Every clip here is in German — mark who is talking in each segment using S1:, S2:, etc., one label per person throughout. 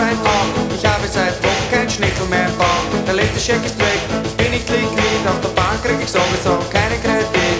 S1: Meerschwein auch. Ich habe seit Wochen kein Schnitzel mehr im Bauch. Der letzte Scheck ist weg, ich bin nicht liquid. Auf der Bank krieg ich sowieso keinen Kredit.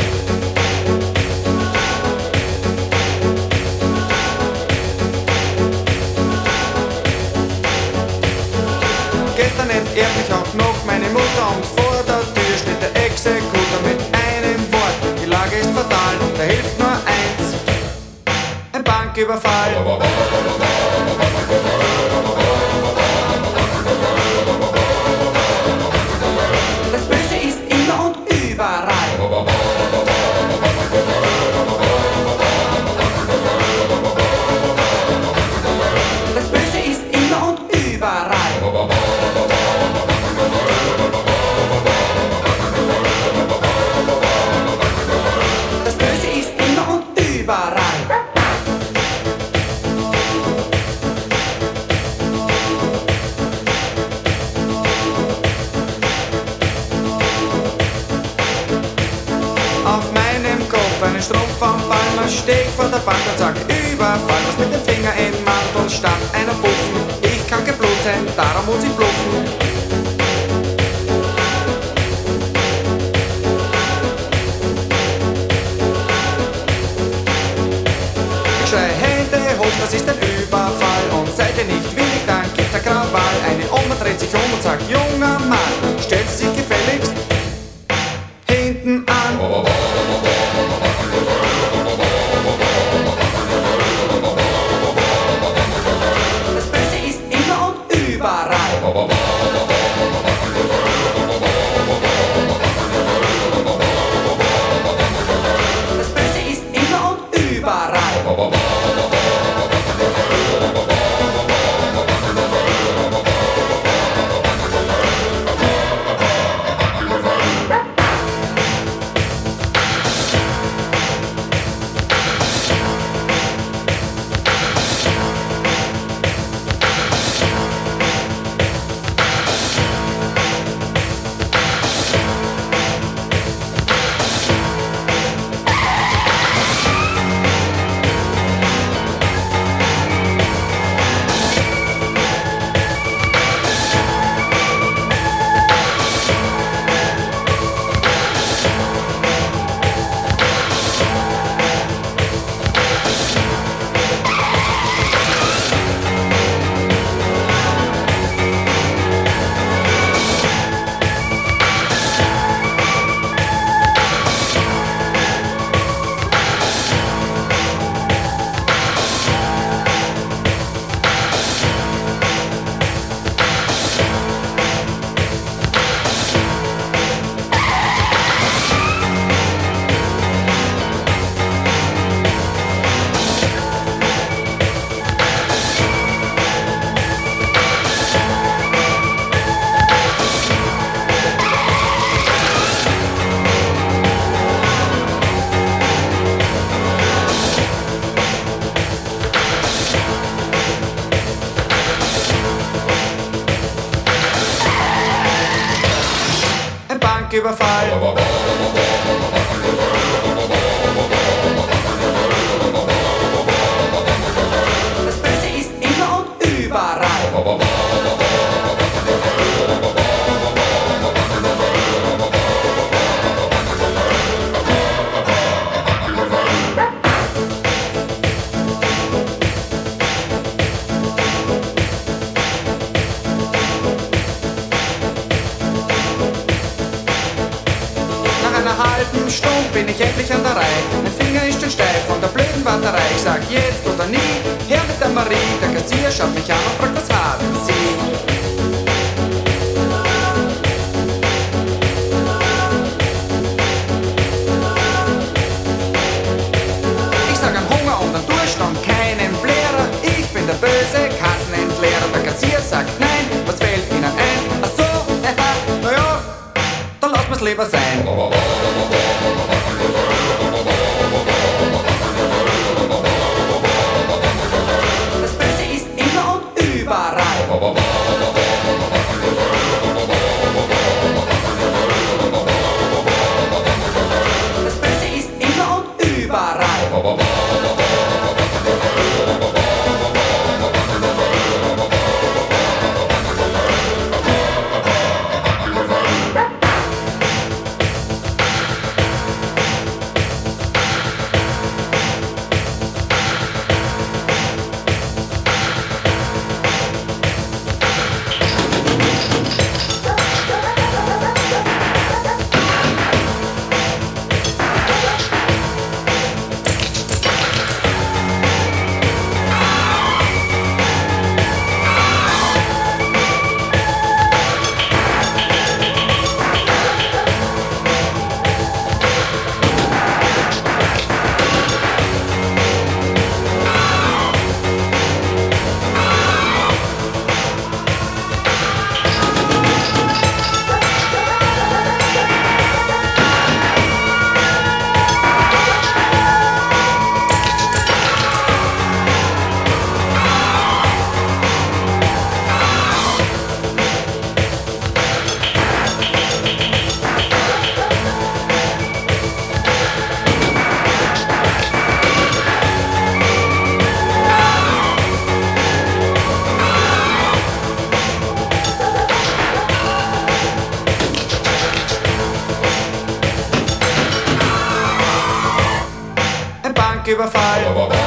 S1: Gestern entehrt mich auch noch meine Mutter und vor der Tür steht der Exekutor mit einem Wort. Die Lage ist fatal, da hilft nur eins: ein Banküberfall. Das Böse ist immer und überall. Das Böse ist immer und überall. Das Böse ist immer und überall. Auf meinem Kopf einen Strumpf am Ball, steh ich vor der Bank und sag Überfall. Was mit dem Finger im Mantel statt einer Puffen. Ich kann kein Blut sein, darum muss ich bluffen. Ich schreie Hände hoch, das ist ein Überfall. Und seid ihr nicht willig, dann gibt er Krawall. Eine Oma dreht sich um und sagt: Junger Mann, stellt Sie sich gefälligst hinten an. Das Böse ist immer und überall. Das Böse ist immer und überall. Banküberfall. Das Böse ist immer und überall. Nach einer halben Stunde bin ich endlich an der Reihe. Mein Finger ist schon steif von der blöden Warterei. Ich sag jetzt oder nie, her mit der Marie. Der Kassier schaut mich an und fragt, was haben Sie? Ich sag an Hunger und an Durst und keinen Blärer. Ich bin der böse Kassenentleerer. Der Kassier sagt nein, was fällt Ihnen ein? Ach so, naja, dann lass mir's lieber sein. Das Böse ist immer und überall. Das Böse ist immer und überall. Banküberfall.